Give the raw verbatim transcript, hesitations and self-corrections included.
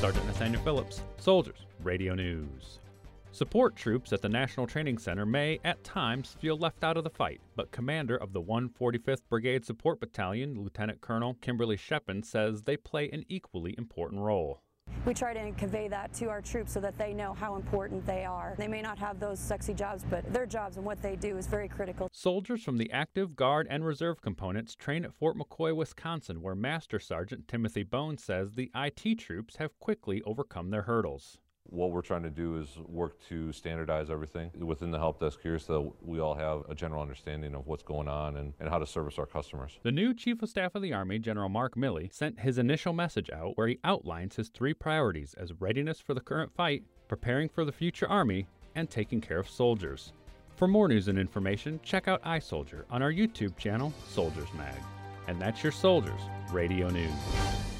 Sergeant Nathaniel Phillips, Soldiers Radio News. Support troops at the National Training Center may, at times, feel left out of the fight, but commander of the one forty-fifth Brigade Support Battalion, Lieutenant Colonel Kimberly Sheppen, says they play an equally important role. We try to convey that to our troops so that they know how important they are. They may not have those sexy jobs, but their jobs and what they do is very critical. Soldiers from the active, guard, and reserve components train at Fort McCoy, Wisconsin, where Master Sergeant Timothy Bone says the I T troops have quickly overcome their hurdles. What we're trying to do is work to standardize everything within the help desk here so that we all have a general understanding of what's going on and, and how to service our customers. The new Chief of Staff of the Army, General Mark Milley, sent his initial message out where he outlines his three priorities as readiness for the current fight, preparing for the future Army, and taking care of soldiers. For more news and information, check out iSoldier on our YouTube channel, Soldiers Mag. And that's your Soldiers Radio News.